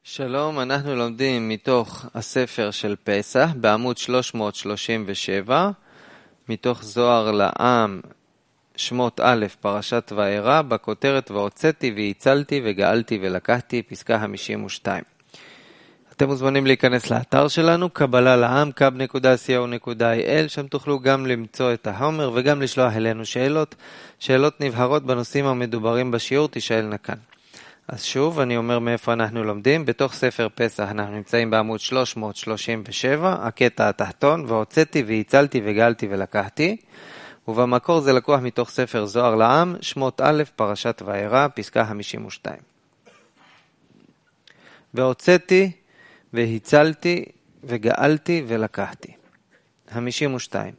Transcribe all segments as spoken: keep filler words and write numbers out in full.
שלום, אנחנו לומדים מתוך הספר של פסח בעמוד שלוש מאות שלושים ושבע, מתוך זוהר לעם שמות א' פרשת וארא, בכותרת והוצאתי והצלתי וגאלתי ולקחתי, פסקה חמישים ושתיים. אתם מוזמנים להיכנס לאתר שלנו, קבלה לעם, קאב נקודה סי או נקודה איי אל, שם תוכלו גם למצוא את החומר וגם לשלוח אלינו שאלות, שאלות נבהרות בנושאים המדוברים בשיעור, תשאלנה כאן. אז שוב, אני אומר מאיפה אנחנו לומדים. בתוך ספר פסח אנחנו נמצאים בעמוד שלוש מאות שלושים ושבע, הקטע התחתון, והוצאתי והצלתי וגאלתי ולקחתי. ובמקור זה לקוח מתוך ספר זוהר לעם, שמות א' פרשת וארא, פסקה חמישים ושתיים. והוצאתי והצלתי וגאלתי ולקחתי. חמישים ושתיים.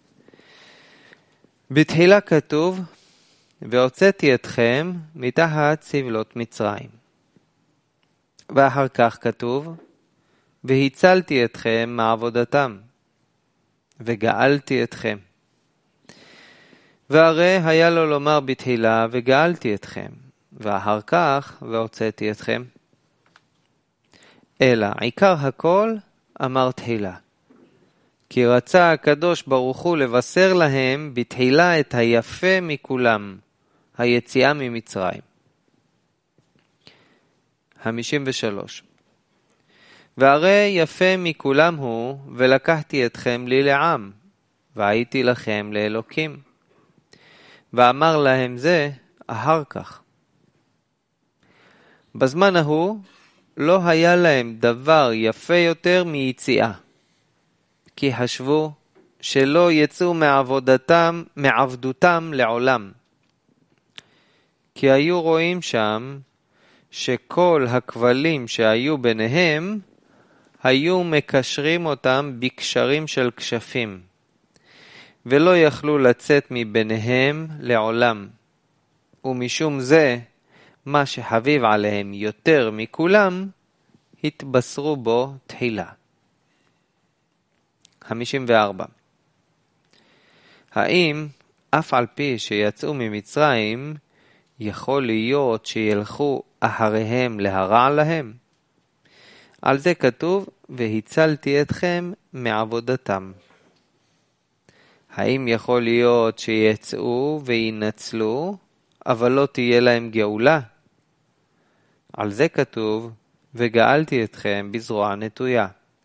בתחילה כתוב, והוצאתי אתכם מתחת סבלות מצרים. ואחר כך כתוב, והצלתי אתכם מעבודתם, וגאלתי אתכם. והרי היה לו לומר בתחילה, וגאלתי אתכם, ואחר כך, והוצאתי אתכם. אלא עיקר הכל אמר תחילה. כי רצה הקדוש ברוך הוא לבשר להם בתחילה את היפה מכולם, היציאה ממצרים. חמישים ושלוש. והרי יפה מכולם הוא, ולקחתי אתכם לי לעם, והייתי לכם לאלוקים. ואמר להם זה אחר כך. בזמן ההוא לא היה להם דבר יפה יותר מיציאה, כי חשבו שלא יצאו מעבודתם, מעבדותם לעולם. כי היו רואים שם שכל הכבלים שהיו ביניהם היו מקשרים אותם בקשרים של כשפים, ולא יכלו לצאת מביניהם לעולם. ומשום זה, מה שחביב עליהם יותר מכולם, התבשרו בו תחילה. חמישים וארבע. האם אף על פי שיצאו ממצרים, יכול להיות שילכו אחריהם להרע להם? על זה כתוב, והצלתי אתכם מעבודתם. האם יכול להיות שיצאו וינצלו, אבל לא תהיה להם גאולה? על זה כתוב, וגאלתי אתכם בזרוע נטויה.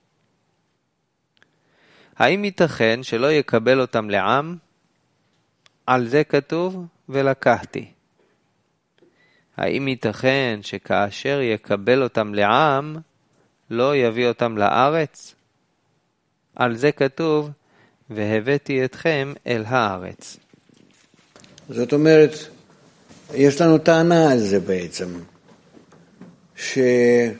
האם ייתכן שלא יקבל אותם לעם? על זה כתוב, ולקחתי. האם ייתכן שכאשר יקבל אותם לעם, לא יביא אותם לארץ? על זה כתוב, והבאתי אתכם אל הארץ. זאת אומרת, יש לנו טענה על זה בעצם, שלמה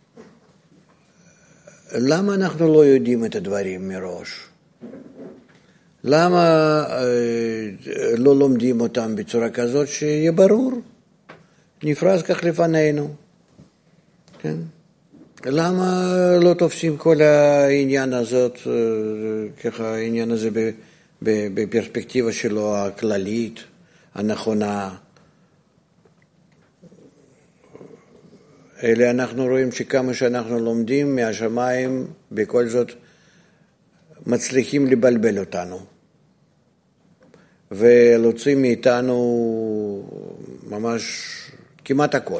אנחנו לא יודעים את הדברים מראש? למה לא לומדים אותם בצורה כזאת שיהיה ברור? נפרס כך לפנינו. כן? למה לא תופסים כל העניין הזאת, ככה העניין הזה בפרספקטיבה שלו הכללית, הנכונה? אלא אנחנו רואים שכמה שאנחנו לומדים מהשמיים, בכל זאת מצליחים לבלבל אותנו. ולהוציא מאיתנו ממש כמעט הכל.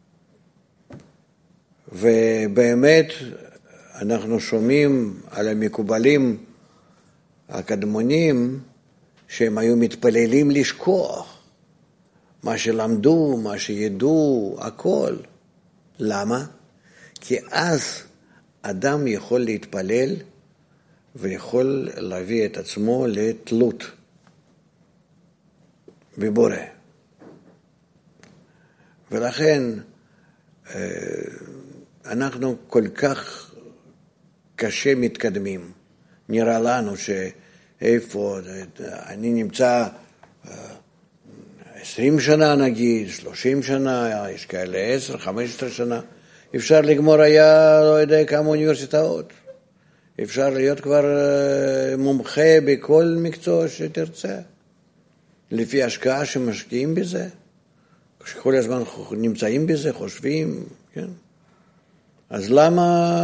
ובאמת אנחנו שומעים על המקובלים הקדמונים שהם היו מתפללים לשכוח מה שלמדו, מה שידעו, הכל. למה? כי אז אדם יכול להתפלל ויכול להביא את עצמו לתלות בבורא. ולכן אנחנו כל כך קשה מתקדמים. נראה לנו שאיפה, אני נמצא עשרים שנה נגיד, שלושים שנה, יש כאלה עשר, חמש עשרה שנה, אפשר לגמור היה לא יודע כמה אוניברסיטאות. אפשר להיות כבר מומחה בכל מקצוע שתרצה. לפי השקעה שמשקיעים בזה, שכל הזמן נמצאים בזה, חושבים, כן? אז למה,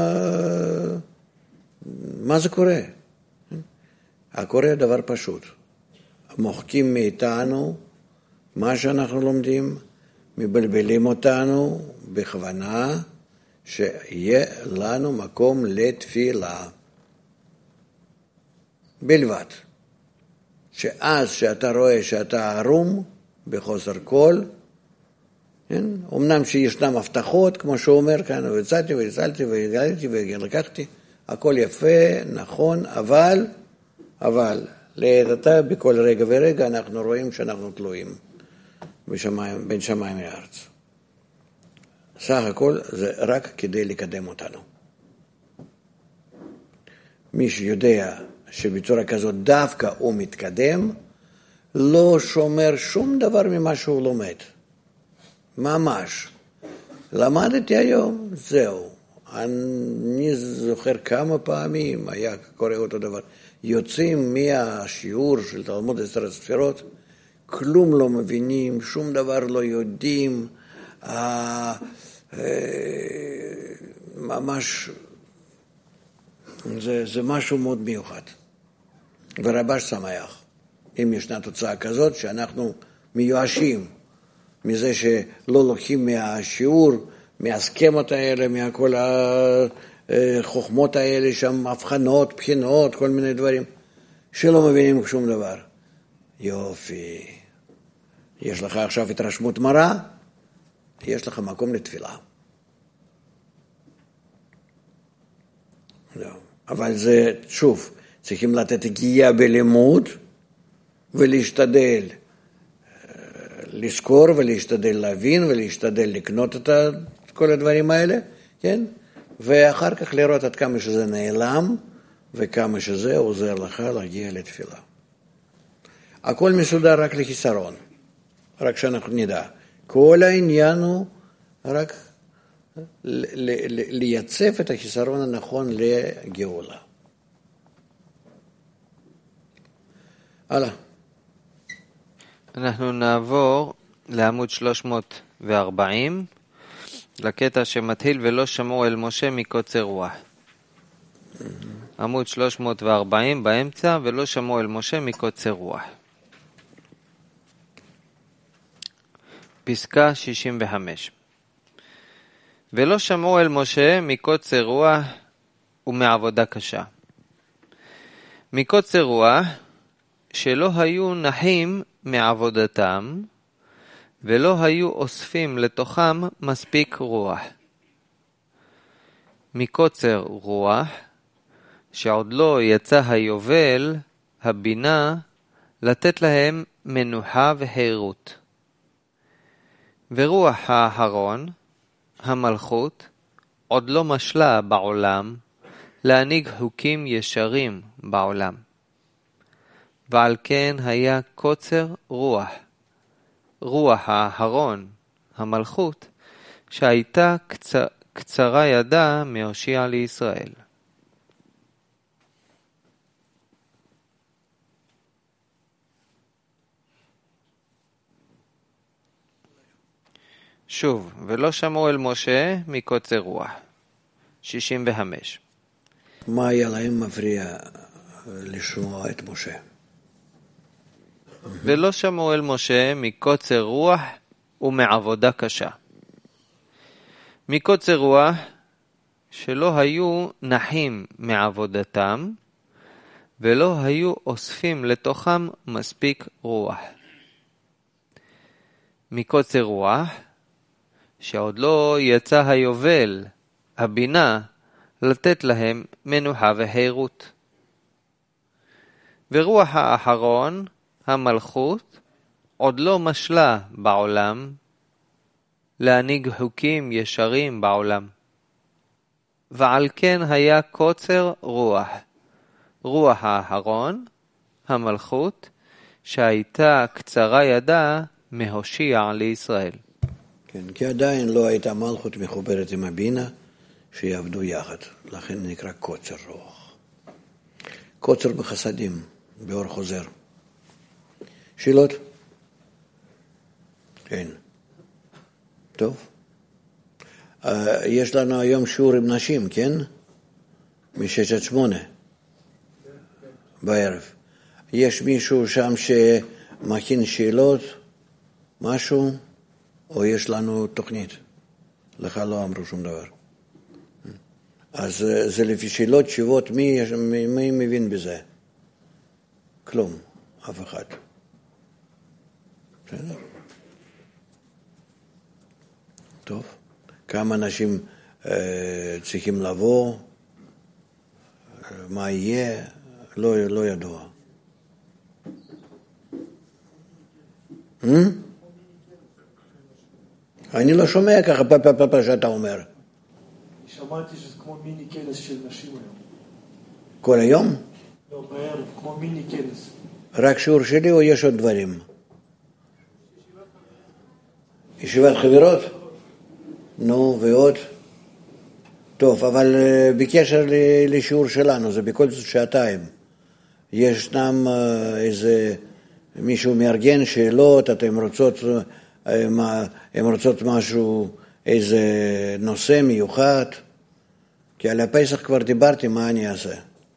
מה זה קורה? הקורה דבר פשוט. מוחקים מאיתנו מה שאנחנו לומדים, מבלבלים אותנו בכוונה שיהיה לנו מקום לתפילה. בלבד. שאז שאתה רואה שאתה ערום בחוסר כל, כן? אמנם שישנם הבטחות, כמו שהוא אומר כאן, והצעתי והצלתי והגעתי ולקחתי, הכל יפה, נכון, אבל, אבל, לעדתה בכל רגע ורגע אנחנו רואים שאנחנו תלויים בשמיים, בין שמיים לארץ. סך הכל זה רק כדי לקדם אותנו. מי שיודע שבצורה כזאת דווקא הוא מתקדם, לא שומר שום דבר ממה שהוא לומד. ממש. למדתי היום, זהו. אני זוכר כמה פעמים היה קורה אותו דבר. יוצאים מהשיעור של תלמוד עשר ספירות, כלום לא מבינים, שום דבר לא יודעים, אה, אה, ממש, זה, זה משהו מאוד מיוחד. ורבש שמח, אם ישנה תוצאה כזאת, שאנחנו מיואשים מזה שלא לוקחים מהשיעור, מהסכמות האלה, מהכל החוכמות האלה, שם הבחנות, בחינות, כל מיני דברים, שלא מבינים שום דבר. יופי. יש לך עכשיו התרשמות מרה, יש לך מקום לתפילה. לא. אבל זה, שוב, צריכים לתת הגיעה בלימוד, ולהשתדל לזכור, ולהשתדל להבין, ולהשתדל לקנות את כל הדברים האלה, כן? ואחר כך לראות עד כמה שזה נעלם, וכמה שזה עוזר לך להגיע לתפילה. הכל מסודר רק לחיסרון, רק שאנחנו נדע. כל העניין הוא רק לייצב את החיסרון הנכון לגאולה. הלאה. אנחנו נעבור לעמוד שלוש מאות וארבעים, לקטע שמתחיל ולא שמעו אל משה מקוצר רוח. עמוד שלוש מאות וארבעים באמצע, ולא שמעו אל משה מקוצר רוח. פסקה שישים וחמש. ולא שמעו אל משה מקוצר רוח ומעבודה קשה. מקוצר רוח שלא היו נחים מעבודתם, ולא היו אוספים לתוכם מספיק רוח. מקוצר רוח שעוד לא יצא היובל, הבינה, לתת להם מנוחה וחירות. ורוח האחרון, המלכות, עוד לא משלה בעולם, להנהיג חוקים ישרים בעולם. ועל כן היה קוצר רוח, רוח האחרון, המלכות, שהייתה קצר, קצרה ידה מהושיע לישראל. שוב, ולא שמעו אל משה מקוצר רוח. שישים וחמש. מה היה להם מפריע לשמוע את משה? ולא שמעו אל משה מקוצר רוח ומעבודה קשה. מקוצר רוח שלא היו נחים מעבודתם, ולא היו אוספים לתוכם מספיק רוח. מקוצר רוח שעוד לא יצא היובל, הבינה, לתת להם מנוחה וחירות. ורוח האחרון, המלכות, עוד לא משלה בעולם, להנהיג חוקים ישרים בעולם. ועל כן היה קוצר רוח, רוח האחרון, המלכות, שהייתה קצרה ידה מהושיע לישראל. כן, כי עדיין לא הייתה מלכות מחוברת עם הבינה, שיעבדו יחד, לכן נקרא קוצר רוח. קוצר בחסדים, באור חוזר. שאלות? כן. טוב. יש לנו היום שיעור עם נשים, כן? משש עד שמונה בערב. יש מישהו שם שמכין שאלות, משהו, או יש לנו תוכנית? לך לא אמרו שום דבר. אז זה לפי שאלות, תשובות, מי, מי, מי מבין בזה? כלום, אף אחד. בסדר? טוב. כמה אנשים אה, צריכים לבוא, מה יהיה, לא, לא ידוע. Hmm? אני לא שומע ככה פפה פפה שאתה אומר. שמעתי שזה כמו מיני כנס של נשים היום. כל היום? לא, בערב, כמו מיני כנס. רק שיעור שלי או יש עוד דברים? ישיבת חברות? נו, ועוד? טוב, אבל בקשר לשיעור שלנו, זה בכל זאת שעתיים. ישנם איזה מישהו מארגן שאלות, אתם רוצות, הם רוצות משהו, איזה נושא מיוחד, כי על הפסח כבר דיברתי, מה אני אעשה?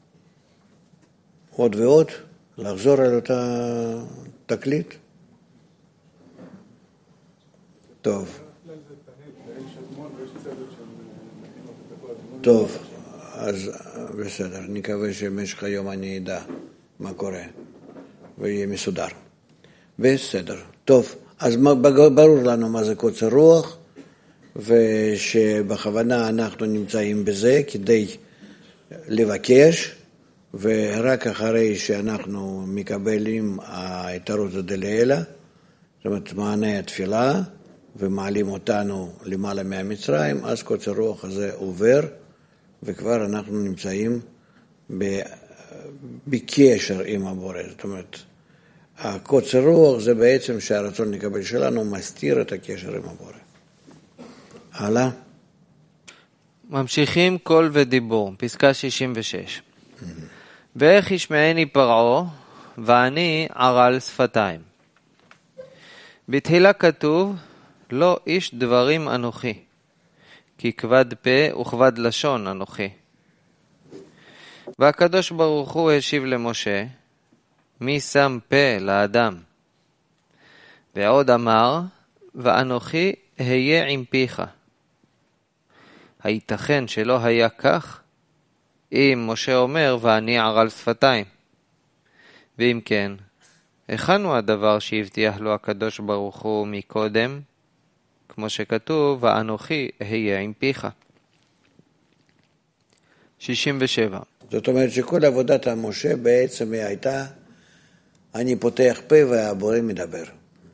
עוד ועוד, לחזור על אותה תקליט? טוב. טוב, אז בסדר, נקווה שבמשך היום אני אדע מה קורה ויהיה מסודר. בסדר, טוב, אז ברור לנו מה זה קוצר רוח, ושבכוונה אנחנו נמצאים בזה כדי לבקש, ורק אחרי שאנחנו מקבלים את הרוצה דלילה, זאת אומרת מענה התפילה, ומעלים אותנו למעלה מהמצרים, אז קוצר רוח הזה עובר, וכבר אנחנו נמצאים בקשר עם הבורא. זאת אומרת, הקוצר רוח זה בעצם שהרצון לקבל שלנו מסתיר את הקשר עם הבורא. הלאה. ממשיכים קול ודיבור, פסקה שישים ושש. ואיך ישמעני פרעה, ואני ערל שפתיים. בתחילה כתוב, לא איש דברים אנוכי, כי כבד פה וכבד לשון אנוכי. והקדוש ברוך הוא השיב למשה, מי שם פה לאדם? ועוד אמר, ואנוכי אהיה עם פיך. הייתכן שלא היה כך? אם משה אומר, ואני ערל שפתיים. ואם כן, היכן הוא הדבר שהבטיח לו הקדוש ברוך הוא מקודם? כמו שכתוב, ואנוכי אהיה עם פיך. שישים ושבע. זאת אומרת שכל עבודת המשה בעצם הייתה, אני פותח פה והבורא מדבר.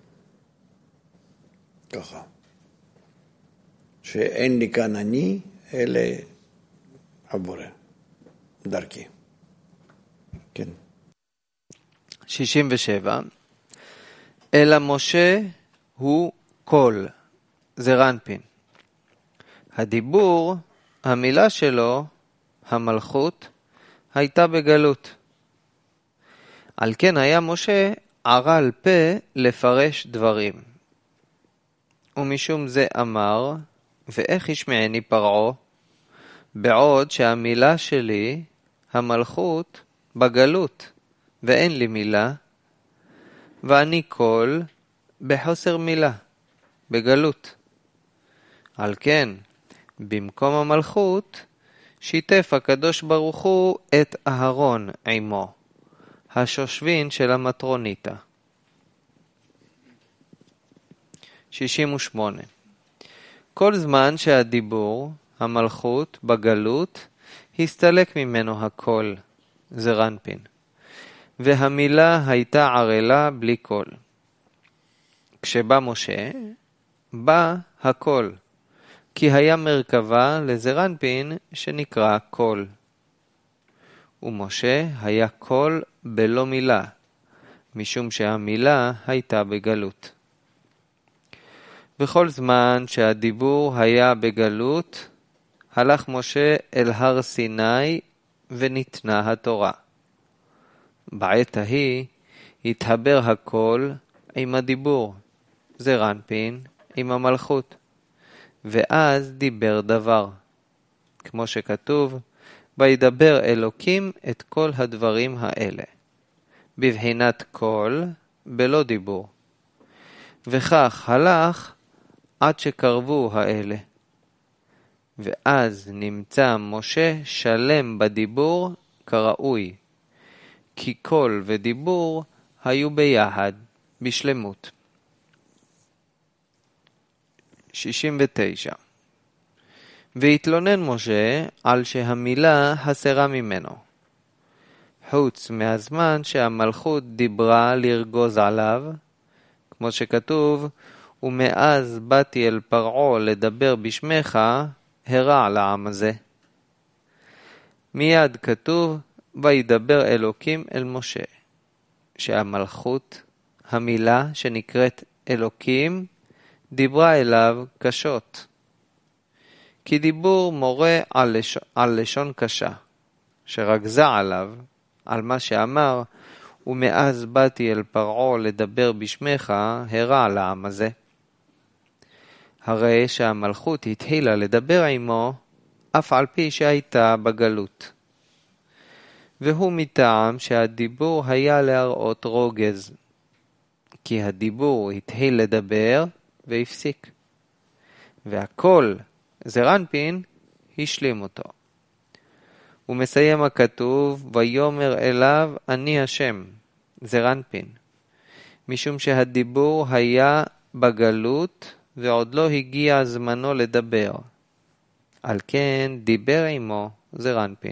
ככה. שאין לי כאן אני, אלא הבורא. דרכי. כן. שישים ושבע. אלא משה הוא קול. זה רנפין. הדיבור, המילה שלו, המלכות, הייתה בגלות. על כן היה משה ערל פה לפרש דברים. ומשום זה אמר, ואיך ישמעני פרעה, בעוד שהמילה שלי, המלכות, בגלות, ואין לי מילה, ואני קול בחוסר מילה, בגלות. על כן, במקום המלכות, שיתף הקדוש ברוך הוא את אהרון עמו, השושבין של המטרוניתה. שישים ושמונה. כל זמן שהדיבור, המלכות, בגלות, הסתלק ממנו הכל, זה רנפין. והמילה הייתה ערלה בלי קול. כשבא משה, בא הכל, כי היה מרכבה לזרנפין שנקרא קול. ומשה היה קול בלא מילה, משום שהמילה הייתה בגלות. בכל זמן שהדיבור היה בגלות, הלך משה אל הר סיני וניתנה התורה. בעת ההיא התחבר הקול עם הדיבור, זה רנפין עם המלכות, ואז דיבר דבר. כמו שכתוב, וידבר אלוקים את כל הדברים האלה. בבחינת קול, בלא דיבור. וכך הלך עד שקרבו האלה. ואז נמצא משה שלם בדיבור כראוי, כי קול ודיבור היו ביחד, בשלמות. שישים ותשע. והתלונן משה על שהמילה הסרה ממנו, חוץ מהזמן שהמלכות דיברה לרגוז עליו, כמו שכתוב, ומאז באתי אל פרעה לדבר בשמך, הרע לעם הזה. מיד כתוב, וידבר אלוקים אל משה, שהמלכות, המילה שנקראת אלוקים, דיברה אליו קשות. כי דיבור מורה על, לש... על לשון קשה, שרגזה עליו, על מה שאמר, ומאז באתי אל פרעה לדבר בשמך, הרע לעם הזה. הרי שהמלכות התחילה לדבר עמו, אף על פי שהייתה בגלות. והוא מטעם שהדיבור היה להראות רוגז, כי הדיבור התחיל לדבר והפסיק. והכל, זרנפין, השלים אותו. ומסיים הכתוב, ויאמר אליו אני השם, זרנפין, משום שהדיבור היה בגלות ועוד לא הגיע זמנו לדבר. על כן דיבר עמו זרנפין.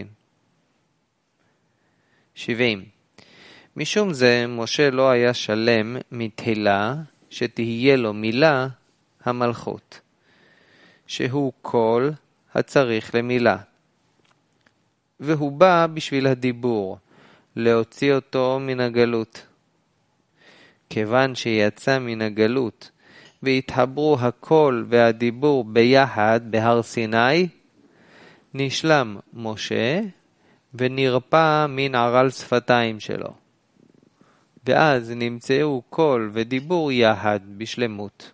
שבעים. משום זה משה לא היה שלם מתחילה שתהיה לו מילה המלכות, שהוא קול הצריך למילה. והוא בא בשביל הדיבור, להוציא אותו מן הגלות. כיוון שיצא מן הגלות, והתחברו הקול והדיבור ביחד בהר סיני, נשלם משה ונרפא מן ערל שפתיים שלו. ואז נמצאו קול ודיבור יחד בשלמות.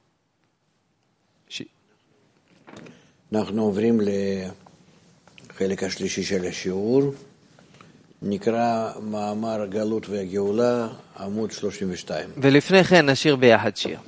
ש... אנחנו עוברים לחלק השלישי של השיעור, נקרא מאמר גלות והגאולה, עמוד שלושים ושתיים. ולפני כן נשיר ביחד שיר.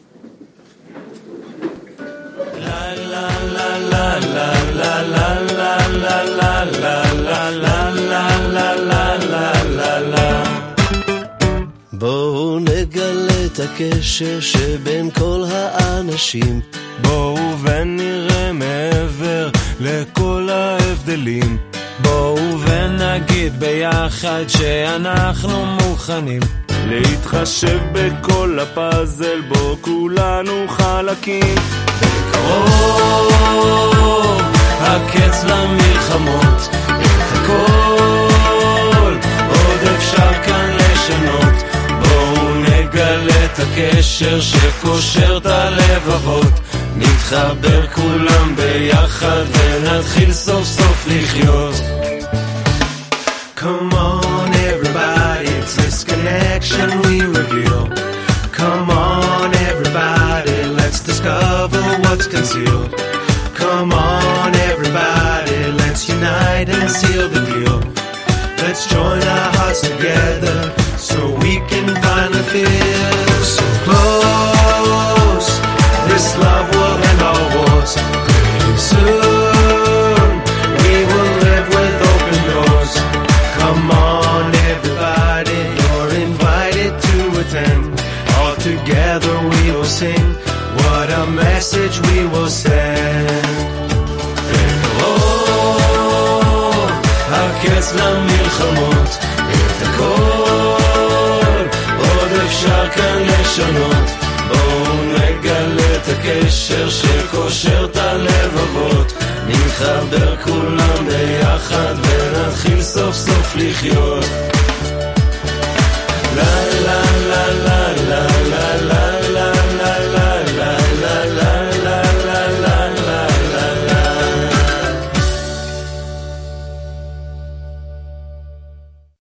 בואו נגלה את הקשר שבין כל האנשים, בואו ונראה מעבר לכל ההבדלים, בואו ונגיד ביחד שאנחנו מוכנים להתחשב בכל הפאזל בו כולנו חלקים. בקרוב הקץ למלחמות, את הכל עוד אפשר כאן לשנות. בואו נגלה את הקשר שקושר את הלבבות, נתחבר כולם ביחד ונתחיל סוף סוף לחיות. Come on everybody, it's this connection we reveal. Come on everybody, let's discover what's concealed. Come on everybody, let's unite and seal the deal. Let's join our hearts together so we can finally feel so close. This love will end our wars. Pretty soon we will live with open doors. Come on everybody, you're invited to attend. All together we will sing, what a message we will send. בקרוב הקץ למלחמות, את הכל עוד אפשר כאן לשנות. בואו נגלה את הקשר שקושר את הלבבות, נתחבר כולם ביחד ונתחיל סוף סוף לחיות. לילה